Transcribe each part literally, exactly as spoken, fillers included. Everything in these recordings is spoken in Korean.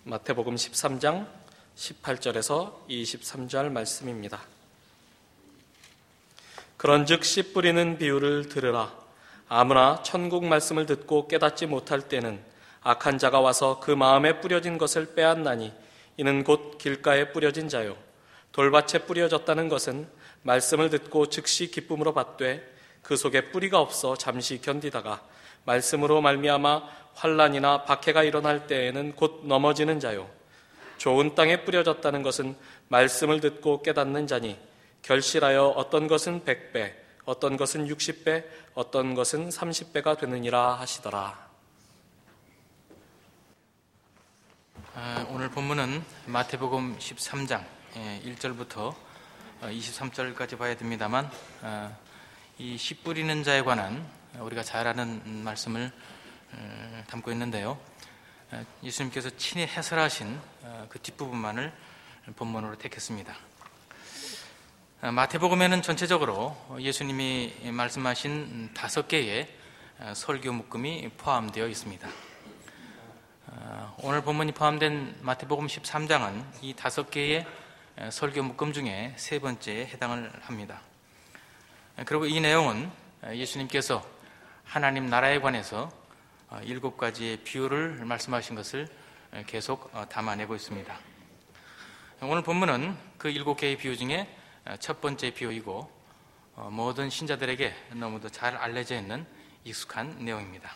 마태복음 십삼 장 십팔 절에서 이십삼 절 말씀입니다. 그런즉 씨 뿌리는 비유를 들으라. 아무나 천국 말씀을 듣고 깨닫지 못할 때는 악한 자가 와서 그 마음에 뿌려진 것을 빼앗나니 이는 곧 길가에 뿌려진 자요 돌밭에 뿌려졌다는 것은 말씀을 듣고 즉시 기쁨으로 받되 그 속에 뿌리가 없어 잠시 견디다가 말씀으로 말미암아 환난이나 박해가 일어날 때에는 곧 넘어지는 자요 좋은 땅에 뿌려졌다는 것은 말씀을 듣고 깨닫는 자니 결실하여 어떤 것은 백 배, 어떤 것은 육십 배, 어떤 것은 삼십 배가 되느니라 하시더라. 아, 오늘 본문은 마태복음 십삼 장 일 절부터 이십삼 절까지 봐야 됩니다만, 아, 이 씨 뿌리는 자에 관한 우리가 잘 아는 말씀을 담고 있는데요. 예수님께서 친히 해설하신 그 뒷부분만을 본문으로 택했습니다. 마태복음에는 전체적으로 예수님이 말씀하신 다섯 개의 설교 묶음이 포함되어 있습니다. 오늘 본문이 포함된 마태복음 십삼 장은 이 다섯 개의 설교 묶음 중에 세 번째에 해당을 합니다. 그리고 이 내용은 예수님께서 하나님 나라에 관해서 일곱 가지의 비유를 말씀하신 것을 계속 담아내고 있습니다. 오늘 본문은 그 일곱 개의 비유 중에 첫 번째 비유이고 모든 신자들에게 너무도 잘 알려져 있는 익숙한 내용입니다.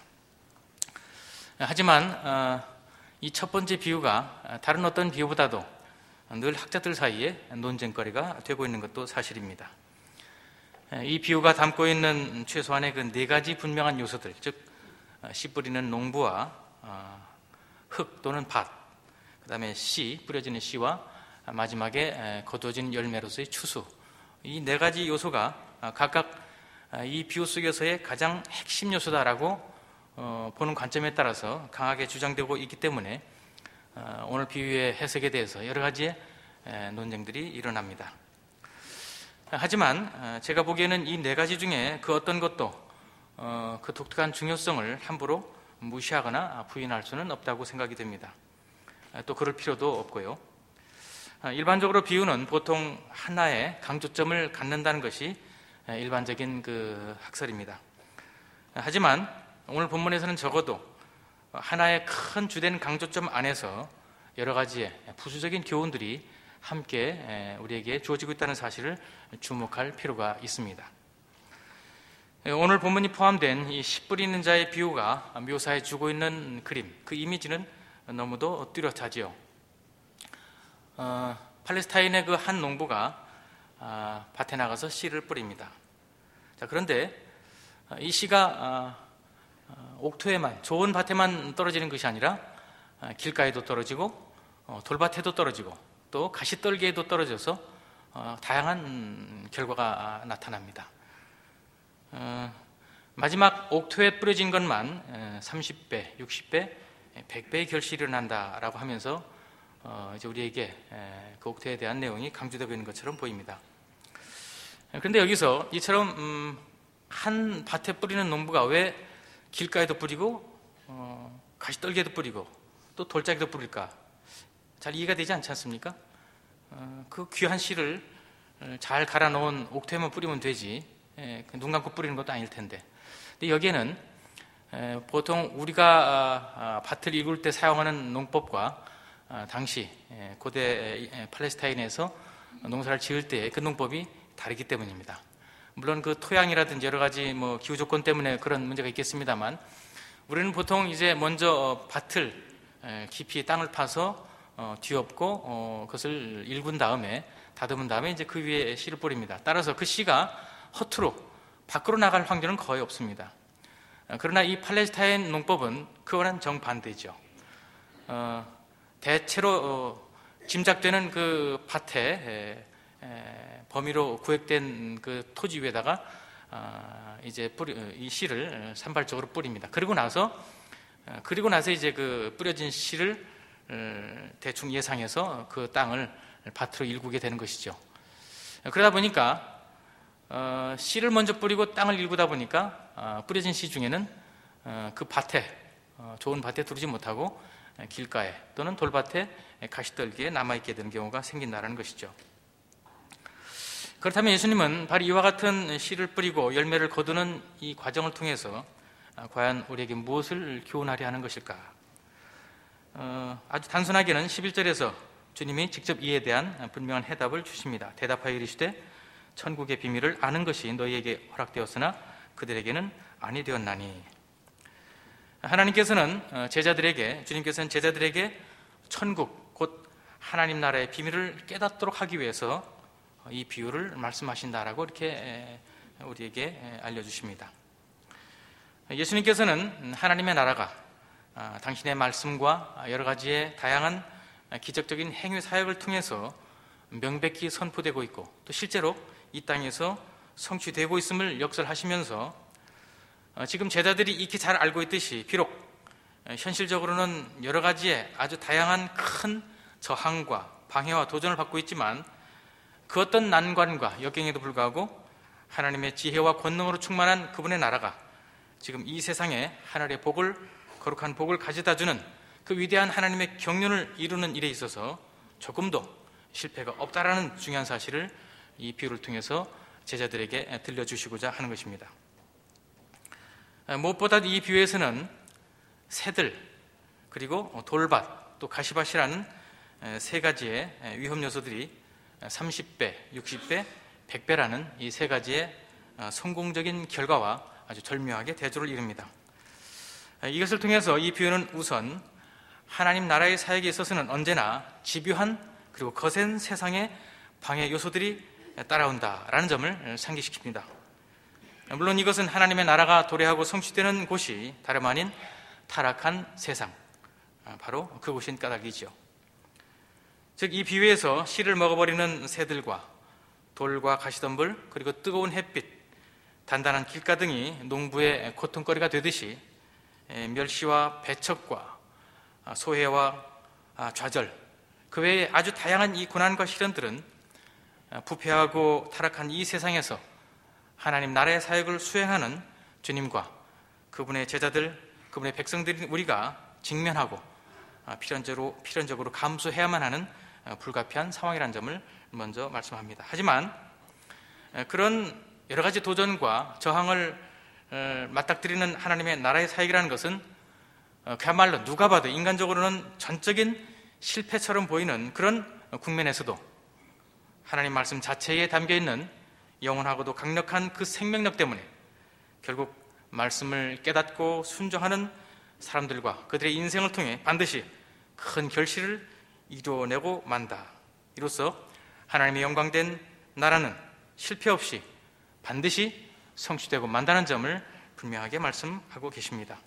하지만 이 첫 번째 비유가 다른 어떤 비유보다도 늘 학자들 사이에 논쟁거리가 되고 있는 것도 사실입니다. 이 비유가 담고 있는 최소한의 그 네 가지 분명한 요소들, 즉 씨 뿌리는 농부와 흙 또는 밭, 그 다음에 씨, 뿌려지는 씨와 마지막에 거두어진 열매로서의 추수, 이 네 가지 요소가 각각 이 비유 속에서의 가장 핵심 요소다라고 보는 관점에 따라서 강하게 주장되고 있기 때문에 오늘 비유의 해석에 대해서 여러 가지의 논쟁들이 일어납니다. 하지만 제가 보기에는 이 네 가지 중에 그 어떤 것도 그 독특한 중요성을 함부로 무시하거나 부인할 수는 없다고 생각이 됩니다. 또 그럴 필요도 없고요. 일반적으로 비유는 보통 하나의 강조점을 갖는다는 것이 일반적인 그 학설입니다. 하지만 오늘 본문에서는 적어도 하나의 큰 주된 강조점 안에서 여러 가지의 부수적인 교훈들이 함께 우리에게 주어지고 있다는 사실을 주목할 필요가 있습니다. 오늘 본문이 포함된 이 씨 뿌리는 자의 비유가 묘사해 주고 있는 그림, 그 이미지는 너무도 뚜렷하지요. 어, 팔레스타인의 그 한 농부가 아, 밭에 나가서 씨를 뿌립니다. 자, 그런데 이 씨가 아, 옥토에만, 좋은 밭에만 떨어지는 것이 아니라 아, 길가에도 떨어지고 어, 돌밭에도 떨어지고 또 가시떨기에도 떨어져서 어, 다양한 결과가 나타납니다. 어, 마지막 옥토에 뿌려진 것만 삼십 배, 육십 배, 백 배의 결실이 일어난다라고 하면서 어, 이제 우리에게 그 옥토에 대한 내용이 강조되고 있는 것처럼 보입니다. 그런데 여기서 이처럼 음, 한 밭에 뿌리는 농부가 왜 길가에도 뿌리고 어, 가시떨기에도 뿌리고 또 돌짝에도 뿌릴까? 잘 이해가 되지 않지 않습니까? 어, 그 귀한 씨를 잘 갈아 놓은 옥토에만 뿌리면 되지, 예, 눈 감고 뿌리는 것도 아닐 텐데. 근데 여기에는 에, 보통 우리가 아, 아, 밭을 일굴 때 사용하는 농법과 아, 당시 에, 고대 에, 팔레스타인에서 농사를 지을 때의 그 농법이 다르기 때문입니다. 물론 그 토양이라든지 여러 가지 뭐 기후 조건 때문에 그런 문제가 있겠습니다만, 우리는 보통 이제 먼저 어, 밭을 에, 깊이 땅을 파서 어, 뒤엎고 어, 그것을 일군 다음에 다듬은 다음에 이제 그 위에 씨를 뿌립니다. 따라서 그 씨가 허투루 밖으로 나갈 확률은 거의 없습니다. 그러나 이 팔레스타인 농법은 그거는 정반대죠. 어, 대체로 어, 짐작되는 그 밭에 에, 에, 범위로 구획된 그 토지 위에다가 어, 이제 뿌리, 이 씨를 산발적으로 뿌립니다. 그리고 나서 어, 그리고 나서 이제 그 뿌려진 씨를 어, 대충 예상해서 그 땅을 밭으로 일구게 되는 것이죠. 그러다 보니까 어, 씨를 먼저 뿌리고 땅을 일구다 보니까 어, 뿌려진 씨 중에는 어, 그 밭에 어, 좋은 밭에 두르지 못하고 길가에 또는 돌밭에 가시떨기에 남아있게 되는 경우가 생긴다는 것이죠. 그렇다면 예수님은 바로 이와 같은 씨를 뿌리고 열매를 거두는 이 과정을 통해서 과연 우리에게 무엇을 교훈하려 하는 것일까? 어, 아주 단순하게는 십일 절에서 주님이 직접 이에 대한 분명한 해답을 주십니다. 대답하여 이르시되 천국의 비밀을 아는 것이 너희에게 허락되었으나 그들에게는 아니 되었나니. 하나님께서는 제자들에게 주님께서는 제자들에게 천국 곧 하나님 나라의 비밀을 깨닫도록 하기 위해서 이 비유를 말씀하신다라고 이렇게 우리에게 알려주십니다. 예수님께서는 하나님의 나라가 당신의 말씀과 여러 가지의 다양한 기적적인 행위 사역을 통해서 명백히 선포되고 있고 또 실제로 이 땅에서 성취되고 있음을 역설하시면서 지금 제자들이 익히 잘 알고 있듯이 비록 현실적으로는 여러 가지의 아주 다양한 큰 저항과 방해와 도전을 받고 있지만 그 어떤 난관과 역경에도 불구하고 하나님의 지혜와 권능으로 충만한 그분의 나라가 지금 이 세상에 하늘의 복을, 거룩한 복을 가져다주는 그 위대한 하나님의 경륜을 이루는 일에 있어서 조금도 실패가 없다라는 중요한 사실을 이 비유를 통해서 제자들에게 들려주시고자 하는 것입니다. 무엇보다 이 비유에서는 새들 그리고 돌밭 또 가시밭이라는 세 가지의 위험 요소들이 삼십 배, 육십 배, 백 배라는 이 세 가지의 성공적인 결과와 아주 절묘하게 대조를 이룹니다. 이것을 통해서 이 비유는 우선 하나님 나라의 사역에 있어서는 언제나 집요한 그리고 거센 세상의 방해 요소들이 따라온다라는 점을 상기시킵니다. 물론 이것은 하나님의 나라가 도래하고 성취되는 곳이 다름 아닌 타락한 세상, 바로 그곳인 까닭이죠. 즉 이 비유에서 씨를 먹어버리는 새들과 돌과 가시덤불 그리고 뜨거운 햇빛, 단단한 길가등이 농부의 고통거리가 되듯이 멸시와 배척과 소해와 좌절 그 외에 아주 다양한 이 고난과 시련들은 부패하고 타락한 이 세상에서 하나님 나라의 사역을 수행하는 주님과 그분의 제자들, 그분의 백성들인 우리가 직면하고 필연적으로, 필연적으로 감수해야만 하는 불가피한 상황이라는 점을 먼저 말씀합니다. 하지만 그런 여러 가지 도전과 저항을 맞닥뜨리는 하나님의 나라의 사역이라는 것은 그야말로 누가 봐도 인간적으로는 전적인 실패처럼 보이는 그런 국면에서도 하나님 말씀 자체에 담겨있는 영원하고도 강력한 그 생명력 때문에 결국 말씀을 깨닫고 순종하는 사람들과 그들의 인생을 통해 반드시 큰 결실을 이루어내고 만다. 이로써 하나님의 영광된 나라는 실패 없이 반드시 성취되고 만다는 점을 분명하게 말씀하고 계십니다.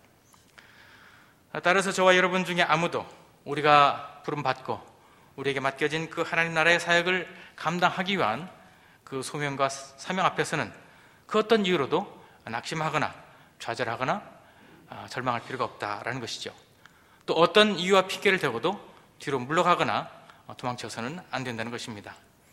따라서 저와 여러분 중에 아무도 우리가 부름받고 우리에게 맡겨진 그 하나님 나라의 사역을 감당하기 위한 그 소명과 사명 앞에서는 그 어떤 이유로도 낙심하거나 좌절하거나 절망할 필요가 없다라는 것이죠. 또 어떤 이유와 핑계를 대고도 뒤로 물러가거나 도망쳐서는 안 된다는 것입니다.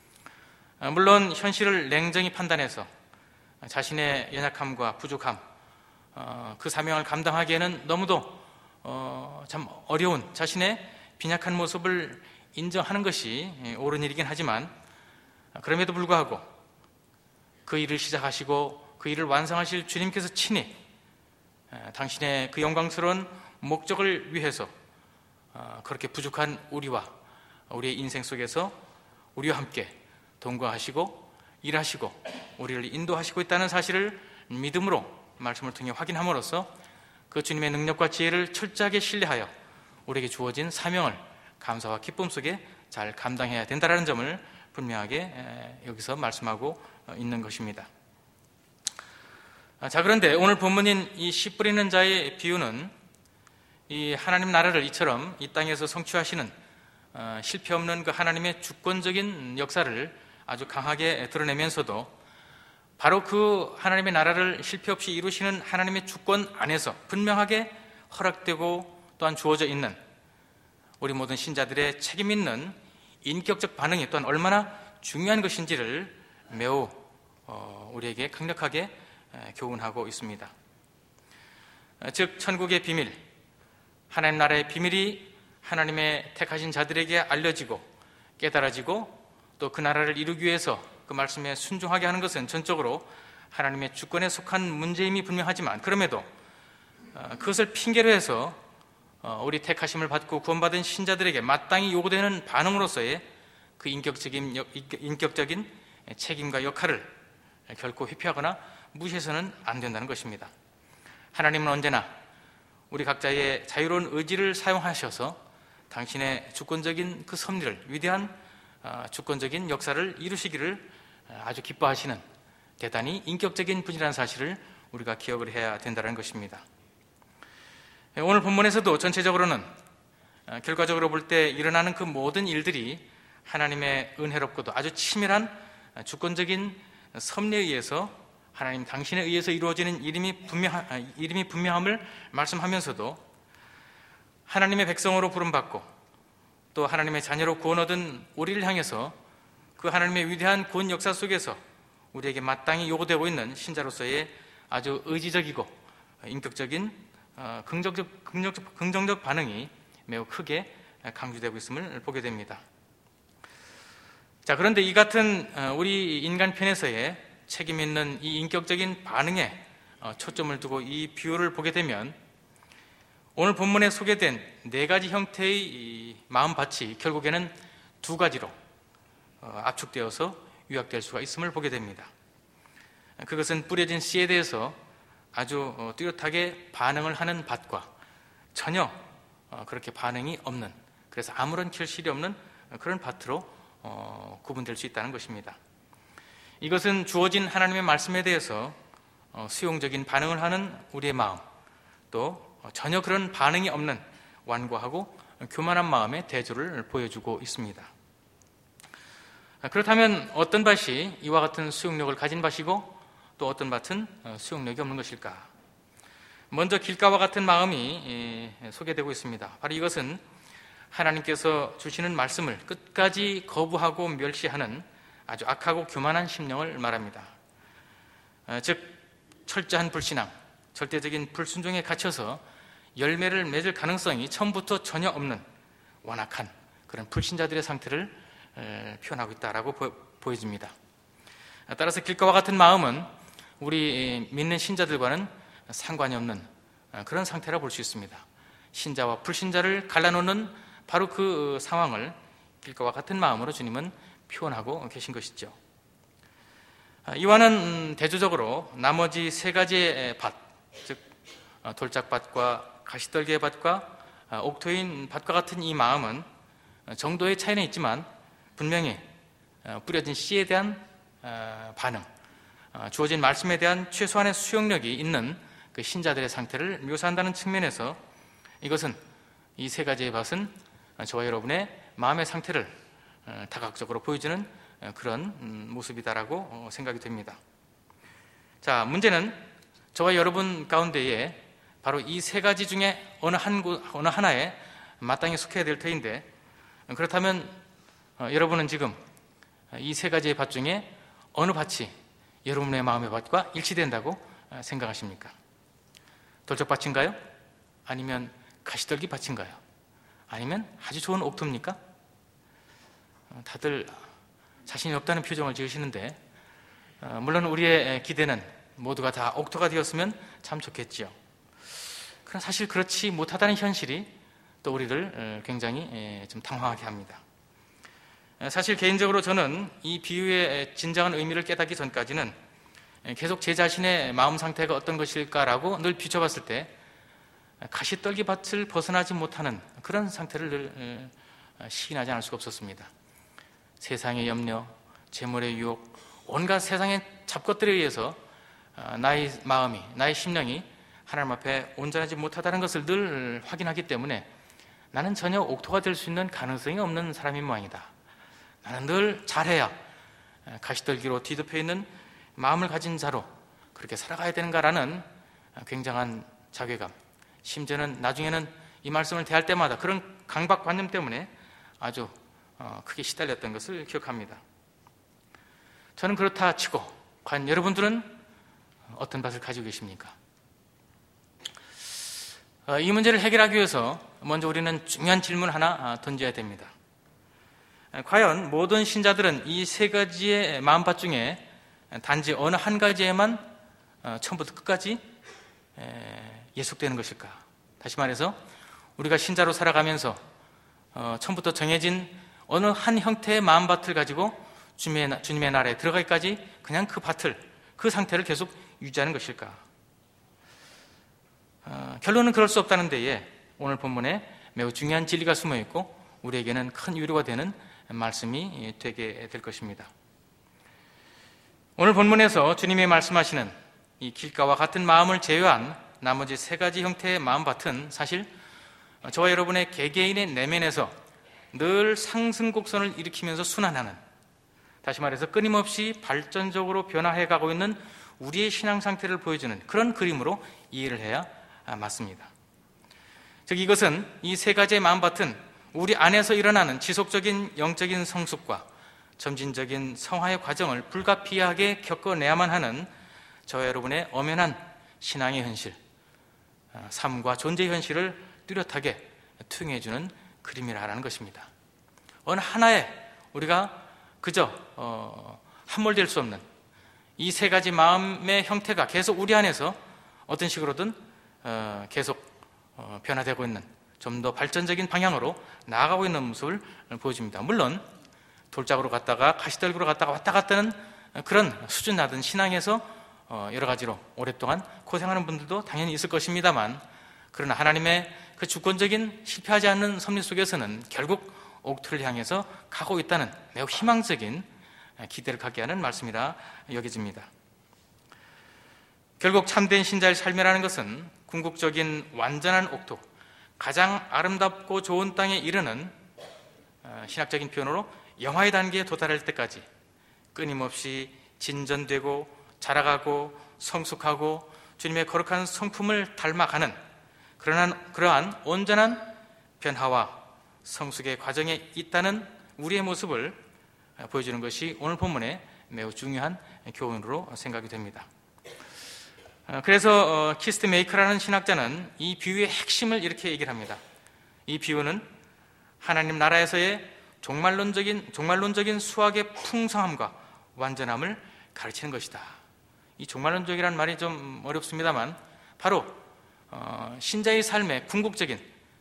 물론 현실을 냉정히 판단해서 자신의 연약함과 부족함, 그 사명을 감당하기에는 너무도 참 어려운 자신의 빈약한 모습을 인정하는 것이 옳은 일이긴 하지만 그럼에도 불구하고 그 일을 시작하시고 그 일을 완성하실 주님께서 친히 당신의 그 영광스러운 목적을 위해서 그렇게 부족한 우리와 우리의 인생 속에서 우리와 함께 동거하시고 일하시고 우리를 인도하시고 있다는 사실을 믿음으로 말씀을 통해 확인함으로써 그 주님의 능력과 지혜를 철저하게 신뢰하여 우리에게 주어진 사명을 감사와 기쁨 속에 잘 감당해야 된다는 점을 분명하게 여기서 말씀하고 있는 것입니다. 자, 그런데 오늘 본문인 이 씨 뿌리는 자의 비유는 이 하나님 나라를 이처럼 이 땅에서 성취하시는 실패 없는 그 하나님의 주권적인 역사를 아주 강하게 드러내면서도 바로 그 하나님의 나라를 실패 없이 이루시는 하나님의 주권 안에서 분명하게 허락되고 또한 주어져 있는 우리 모든 신자들의 책임 있는 인격적 반응이 또한 얼마나 중요한 것인지를 매우 우리에게 강력하게 교훈하고 있습니다. 즉 천국의 비밀, 하나님 나라의 비밀이 하나님의 택하신 자들에게 알려지고 깨달아지고 또 그 나라를 이루기 위해서 그 말씀에 순종하게 하는 것은 전적으로 하나님의 주권에 속한 문제임이 분명하지만, 그럼에도 그것을 핑계로 해서 우리 택하심을 받고 구원받은 신자들에게 마땅히 요구되는 반응으로서의 그 인격적인, 인격적인 책임과 역할을 결코 회피하거나 무시해서는 안 된다는 것입니다. 하나님은 언제나 우리 각자의 자유로운 의지를 사용하셔서 당신의 주권적인 그 섭리를, 위대한 주권적인 역사를 이루시기를 아주 기뻐하시는 대단히 인격적인 분이라는 사실을 우리가 기억을 해야 된다는 것입니다. 오늘 본문에서도 전체적으로는 결과적으로 볼 때 일어나는 그 모든 일들이 하나님의 은혜롭고도 아주 치밀한 주권적인 섭리에 의해서, 하나님 당신에 의해서 이루어지는 일임이 분명, 일임이 분명함을 말씀하면서도 하나님의 백성으로 부름받고 또 하나님의 자녀로 구원 얻은 우리를 향해서 그 하나님의 위대한 구원 역사 속에서 우리에게 마땅히 요구되고 있는 신자로서의 아주 의지적이고 인격적인 긍정적, 긍정적, 긍정적 반응이 매우 크게 강조되고 있음을 보게 됩니다. 자, 그런데 이 같은 우리 인간 편에서의 책임 있는 이 인격적인 반응에 초점을 두고 이 비유를 보게 되면 오늘 본문에 소개된 네 가지 형태의 마음밭이 결국에는 두 가지로 압축되어서 요약될 수가 있음을 보게 됩니다. 그것은 뿌려진 씨에 대해서 아주 뚜렷하게 반응을 하는 밭과 전혀 그렇게 반응이 없는, 그래서 아무런 결실이 없는 그런 밭으로 구분될 수 있다는 것입니다. 이것은 주어진 하나님의 말씀에 대해서 수용적인 반응을 하는 우리의 마음, 또 전혀 그런 반응이 없는 완고하고 교만한 마음의 대조를 보여주고 있습니다. 그렇다면 어떤 밭이 이와 같은 수용력을 가진 밭이고 또 어떤 밭은 수용력이 없는 것일까? 먼저 길가와 같은 마음이 소개되고 있습니다. 바로 이것은 하나님께서 주시는 말씀을 끝까지 거부하고 멸시하는 아주 악하고 교만한 심령을 말합니다. 즉 철저한 불신앙, 절대적인 불순종에 갇혀서 열매를 맺을 가능성이 처음부터 전혀 없는 완악한 그런 불신자들의 상태를 표현하고 있다라고 보여집니다. 따라서 길가와 같은 마음은 우리 믿는 신자들과는 상관이 없는 그런 상태라 볼 수 있습니다. 신자와 불신자를 갈라놓는 바로 그 상황을 길가와 같은 마음으로 주님은 표현하고 계신 것이죠. 이와는 대조적으로 나머지 세 가지의 밭, 즉 돌짝밭과 가시떨기의 밭과 옥토인 밭과 같은 이 마음은 정도의 차이는 있지만 분명히 뿌려진 씨에 대한 반응, 주어진 말씀에 대한 최소한의 수용력이 있는 그 신자들의 상태를 묘사한다는 측면에서 이것은, 이 세 가지의 밭은 저와 여러분의 마음의 상태를 다각적으로 보여주는 그런 모습이다라고 생각이 됩니다. 자, 문제는 저와 여러분 가운데에 바로 이 세 가지 중에 어느 한 어느 하나에 마땅히 속해야 될 터인데, 그렇다면 여러분은 지금 이 세 가지의 밭 중에 어느 밭이 여러분의 마음의 밭과 일치된다고 생각하십니까? 돌짝밭인가요? 아니면 가시떨기 밭인가요? 아니면 아주 좋은 옥토입니까? 다들 자신이 없다는 표정을 지으시는데, 물론 우리의 기대는 모두가 다 옥토가 되었으면 참 좋겠지요. 그러나 사실 그렇지 못하다는 현실이 또 우리를 굉장히 좀 당황하게 합니다. 사실 개인적으로 저는 이 비유의 진정한 의미를 깨닫기 전까지는 계속 제 자신의 마음 상태가 어떤 것일까라고 늘 비춰봤을 때 가시떨기 밭을 벗어나지 못하는 그런 상태를 늘 시인하지 않을 수가 없었습니다. 세상의 염려, 재물의 유혹, 온갖 세상의 잡것들에 의해서 나의 마음이, 나의 심령이 하나님 앞에 온전하지 못하다는 것을 늘 확인하기 때문에 나는 전혀 옥토가 될 수 있는 가능성이 없는 사람인 모양이다. 나는 늘 잘해야 가시떨기로 뒤덮여 있는 마음을 가진 자로 그렇게 살아가야 되는가라는 굉장한 자괴감, 심지어는 나중에는 이 말씀을 대할 때마다 그런 강박관념 때문에 아주 크게 시달렸던 것을 기억합니다. 저는 그렇다 치고 과연 여러분들은 어떤 밭을 가지고 계십니까? 이 문제를 해결하기 위해서 먼저 우리는 중요한 질문 하나 던져야 됩니다. 과연 모든 신자들은 이 세 가지의 마음밭 중에 단지 어느 한 가지에만 처음부터 끝까지 예속되는 것일까? 다시 말해서 우리가 신자로 살아가면서 처음부터 정해진 어느 한 형태의 마음밭을 가지고 주님의, 주님의 나라에 들어가기까지 그냥 그 밭을, 그 상태를 계속 유지하는 것일까? 어, 결론은 그럴 수 없다는 데에 오늘 본문에 매우 중요한 진리가 숨어 있고 우리에게는 큰 위로가 되는 말씀이 되게 될 것입니다. 오늘 본문에서 주님이 말씀하시는 이 길가와 같은 마음을 제외한 나머지 세 가지 형태의 마음밭은 사실 저와 여러분의 개개인의 내면에서 늘 상승 곡선을 일으키면서 순환하는, 다시 말해서 끊임없이 발전적으로 변화해가고 있는 우리의 신앙 상태를 보여주는 그런 그림으로 이해를 해야 맞습니다. 즉 이것은 이 세 가지의 마음밭은 우리 안에서 일어나는 지속적인 영적인 성숙과 점진적인 성화의 과정을 불가피하게 겪어내야만 하는 저와 여러분의 엄연한 신앙의 현실, 삶과 존재의 현실을 뚜렷하게 투영해주는 그림이라는 것입니다. 어느 하나에 우리가 그저 어, 함몰될 수 없는 이 세 가지 마음의 형태가 계속 우리 안에서 어떤 식으로든 어, 계속 어, 변화되고 있는, 좀 더 발전적인 방향으로 나아가고 있는 모습을 보여줍니다. 물론 돌짝으로 갔다가 가시떨기로 갔다가 왔다 갔다 하는 그런 수준 낮은 신앙에서 어, 여러 가지로 오랫동안 고생하는 분들도 당연히 있을 것입니다만, 그러나 하나님의 그 주권적인 실패하지 않는 섭리 속에서는 결국 옥토를 향해서 가고 있다는 매우 희망적인 기대를 갖게 하는 말씀이라 여겨집니다. 결국 참된 신자의 삶이라는 것은 궁극적인 완전한 옥토, 가장 아름답고 좋은 땅에 이르는 신학적인 표현으로 영화의 단계에 도달할 때까지 끊임없이 진전되고 자라가고 성숙하고 주님의 거룩한 성품을 닮아가는 그러한, 그러한 온전한 변화와 성숙의 과정에 있다는 우리의 모습을 보여주는 것이 오늘 본문의 매우 중요한 교훈으로 생각이 됩니다. 그래서 키스트 메이커라는 신학자는 이 비유의 핵심을 이렇게 얘기를 합니다. 이 비유는 하나님 나라에서의 종말론적인, 종말론적인 수학의 풍성함과 완전함을 가르치는 것이다. 이 종말론적이라는 말이 좀 어렵습니다만 바로 신자의 삶의 궁극적인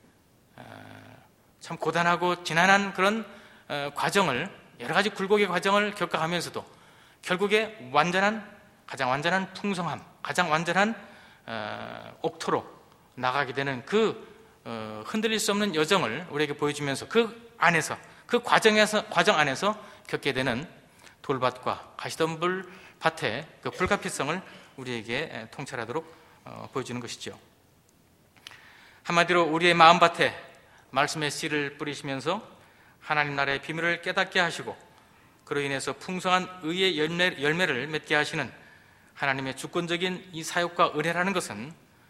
참 고단하고 지난한 그런 과정을, 여러 가지 굴곡의 과정을 겪어가면서도 결국에 완전한, 가장 완전한 풍성함, 가장 완전한 어, 옥토로 나가게 되는 그 어, 흔들릴 수 없는 여정을 우리에게 보여주면서 그 안에서, 그 과정에서, 과정 안에서 겪게 되는 돌밭과 가시덤불 밭의 그 불가피성을 우리에게 통찰하도록 어, 보여주는 것이죠. 한마디로 우리의 마음밭에 말씀의 씨를 뿌리시면서 하나님 나라의 비밀을 깨닫게 하시고 그로 인해서 풍성한 의의 열매, 열매를 맺게 하시는 하나님의 주권적인 이 사역과 은혜라는 것은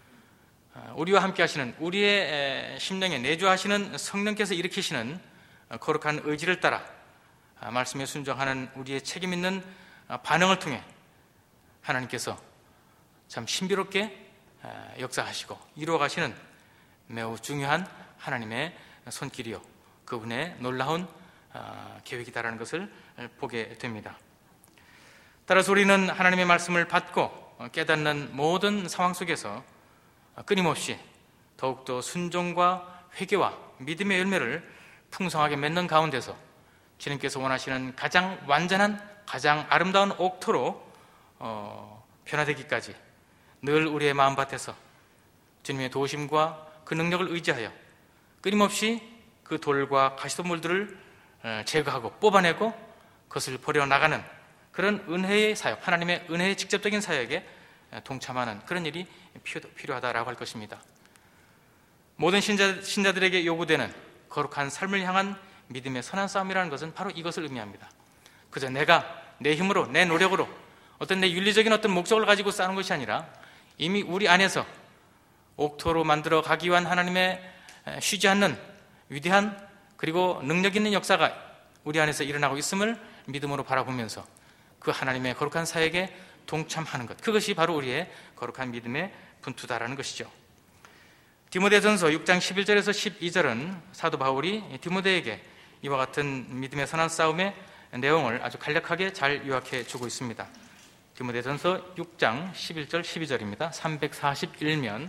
우리와 함께 하시는, 우리의 심령에 내주하시는 성령께서 일으키시는 거룩한 의지를 따라 말씀에 순종하는 우리의 책임 있는 반응을 통해 하나님께서 참 신비롭게 역사하시고 이루어가시는 매우 중요한 하나님의 손길이요, 그분의 놀라운 계획이다라는 것을 보게 됩니다. 따라서 우리는 하나님의 말씀을 받고 깨닫는 모든 상황 속에서 끊임없이 더욱더 순종과 회개와 믿음의 열매를 풍성하게 맺는 가운데서 주님께서 원하시는 가장 완전한, 가장 아름다운 옥토로 어, 변화되기까지 늘 우리의 마음밭에서 주님의 도우심과 그 능력을 의지하여 끊임없이 그 돌과 가시덤불들을 제거하고 뽑아내고 그것을 버려나가는 그런 은혜의 사역, 하나님의 은혜의 직접적인 사역에 동참하는 그런 일이 필요하다라고 할 것입니다. 모든 신자, 신자들에게 요구되는 거룩한 삶을 향한 믿음의 선한 싸움이라는 것은 바로 이것을 의미합니다. 그저 내가 내 힘으로, 내 노력으로 어떤 내 윤리적인 어떤 목적을 가지고 싸우는 것이 아니라 이미 우리 안에서 옥토로 만들어 가기 위한 하나님의 쉬지 않는 위대한 그리고 능력 있는 역사가 우리 안에서 일어나고 있음을 믿음으로 바라보면서 그 하나님의 거룩한 사역에 동참하는 것, 그것이 바로 우리의 거룩한 믿음의 분투다라는 것이죠. 디모데전서 육 장 십일 절에서 십이 절은 사도 바울이 디모데에게 이와 같은 믿음의 선한 싸움의 내용을 아주 간략하게 잘 요약해 주고 있습니다. 디모데전서 육 장 십일 절 십이 절입니다. 삼백사십일 면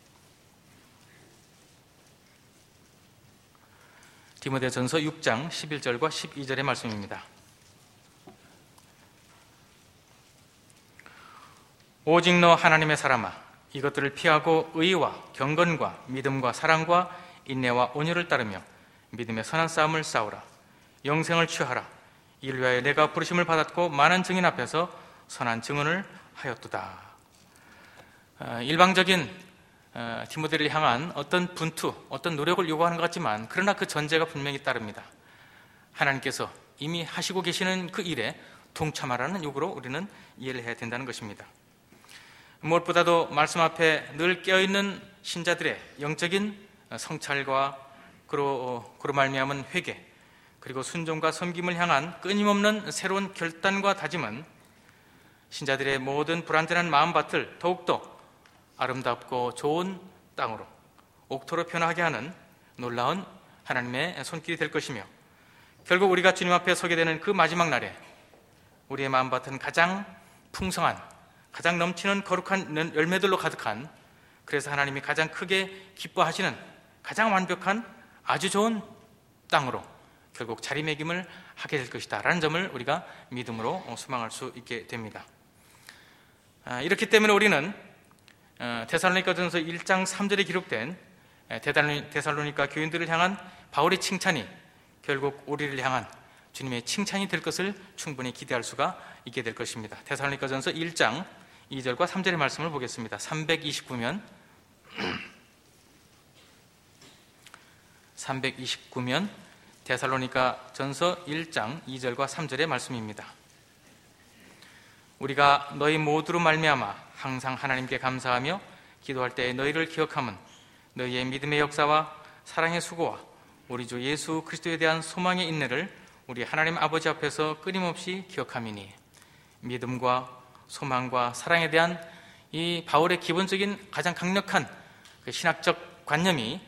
디모데전서 육 장 십일 절과 십이 절의 말씀입니다. 오직 너 하나님의 사람아, 이것들을 피하고 의와 경건과 믿음과 사랑과 인내와 온유를 따르며 믿음의 선한 싸움을 싸우라. 영생을 취하라. 이를 위하여 내가 부르심을 받았고 많은 증인 앞에서 선한 증언을 하였도다. 일방적인 디모데를 향한 어떤 분투, 어떤 노력을 요구하는 것 같지만 그러나 그 전제가 분명히 따릅니다. 하나님께서 이미 하시고 계시는 그 일에 동참하라는 요구로 우리는 이해를 해야 된다는 것입니다. 무엇보다도 말씀 앞에 늘 깨어있는 신자들의 영적인 성찰과 그로, 그로 말미암은 회개, 그리고 순종과 섬김을 향한 끊임없는 새로운 결단과 다짐은 신자들의 모든 불완전한 마음밭을 더욱더 아름답고 좋은 땅으로, 옥토로 변화하게 하는 놀라운 하나님의 손길이 될 것이며, 결국 우리가 주님 앞에 서게 되는 그 마지막 날에 우리의 마음밭은 가장 풍성한, 가장 넘치는 거룩한 열매들로 가득한, 그래서 하나님이 가장 크게 기뻐하시는 가장 완벽한 아주 좋은 땅으로 결국 자리매김을 하게 될 것이다 라는 점을 우리가 믿음으로 소망할 수 있게 됩니다. 이렇기 때문에 우리는 데살로니가전서 일 장 삼 절에 기록된 데살로니가 교인들을 향한 바울의 칭찬이 결국 우리를 향한 주님의 칭찬이 될 것을 충분히 기대할 수가 있게 될 것입니다. 데살로니가전서 일 장 이 절과 삼 절의 말씀을 보겠습니다. 삼백이십구 면 삼백이십구 면 데살로니가전서 일 장 이 절과 삼 절의 말씀입니다. 우리가 너희 모두로 말미암아 항상 하나님께 감사하며 기도할 때에 너희를 기억함은 너희의 믿음의 역사와 사랑의 수고와 우리 주 예수 그리스도에 대한 소망의 인내를 우리 하나님 아버지 앞에서 끊임없이 기억함이니, 믿음과 소망과 사랑에 대한 이 바울의 기본적인 가장 강력한 그 신학적 관념이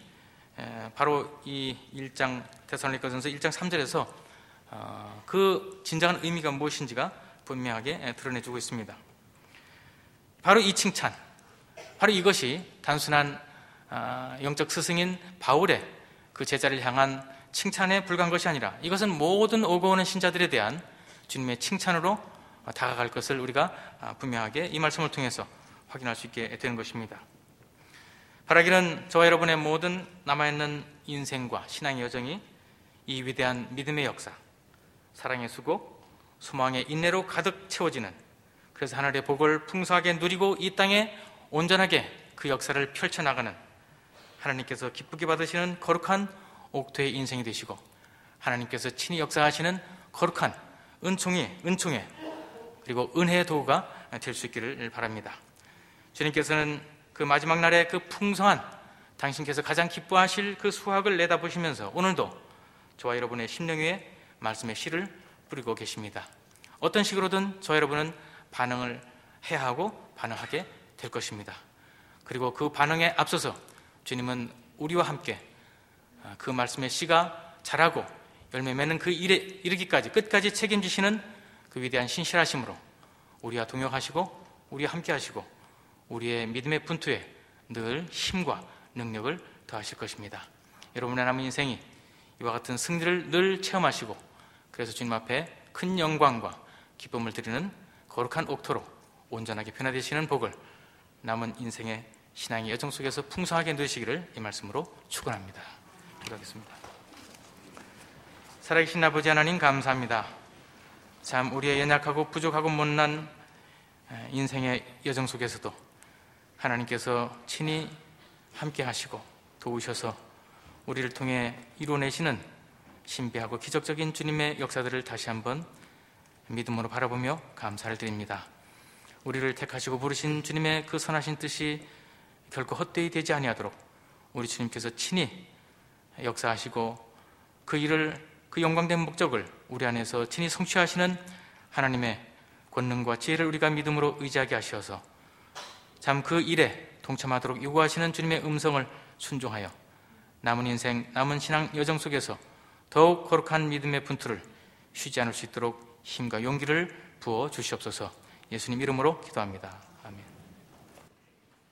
바로 이 일 장 데살로니가전서 일 장 삼 절에서 그 진정한 의미가 무엇인지가 분명하게 드러내주고 있습니다. 바로 이 칭찬, 바로 이것이 단순한 영적 스승인 바울의 그 제자를 향한 칭찬에 불과한 것이 아니라 이것은 모든 오고 오는 신자들에 대한 주님의 칭찬으로 다가갈 것을 우리가 분명하게 이 말씀을 통해서 확인할 수 있게 되는 것입니다. 바라기는 저와 여러분의 모든 남아있는 인생과 신앙의 여정이 이 위대한 믿음의 역사, 사랑의 수고, 소망의 인내로 가득 채워지는, 그래서 하늘의 복을 풍성하게 누리고 이 땅에 온전하게 그 역사를 펼쳐나가는 하나님께서 기쁘게 받으시는 거룩한 옥토의 인생이 되시고, 하나님께서 친히 역사하시는 거룩한 은총의, 은총의 그리고 은혜의 도구가 될 수 있기를 바랍니다. 주님께서는 그 마지막 날에 그 풍성한 당신께서 가장 기뻐하실 그 수확을 내다보시면서 오늘도 저와 여러분의 심령 위에 말씀의 씨를 뿌리고 계십니다. 어떤 식으로든 저와 여러분은 반응을 해야 하고 반응하게 될 것입니다. 그리고 그 반응에 앞서서 주님은 우리와 함께 그 말씀의 씨가 자라고 열매 맺는 그 일에 이르기까지 끝까지 책임지시는 그 위대한 신실하심으로 우리와 동역하시고 우리와 함께 하시고 우리의 믿음의 분투에 늘 힘과 능력을 더하실 것입니다. 여러분의 남은 인생이 이와 같은 승리를 늘 체험하시고, 그래서 주님 앞에 큰 영광과 기쁨을 드리는 거룩한 옥토로 온전하게 변화되시는 복을 남은 인생의 신앙의 여정 속에서 풍성하게 누리시기를 이 말씀으로 축원합니다. 기도하겠습니다. 살아계신 아버지 하나님, 감사합니다. 참 우리의 연약하고 부족하고 못난 인생의 여정 속에서도 하나님께서 친히 함께 하시고 도우셔서 우리를 통해 이루어내시는 신비하고 기적적인 주님의 역사들을 다시 한번 믿음으로 바라보며 감사를 드립니다. 우리를 택하시고 부르신 주님의 그 선하신 뜻이 결코 헛되이 되지 아니하도록 우리 주님께서 친히 역사하시고 그 일을, 그 영광된 목적을 우리 안에서 친히 성취하시는 하나님의 권능과 지혜를 우리가 믿음으로 의지하게 하셔서 참 그 일에 동참하도록 요구하시는 주님의 음성을 순종하여 남은 인생, 남은 신앙 여정 속에서 더욱 거룩한 믿음의 분투를 쉬지 않을 수 있도록 힘과 용기를 부어 주시옵소서. 예수님 이름으로 기도합니다. 아멘.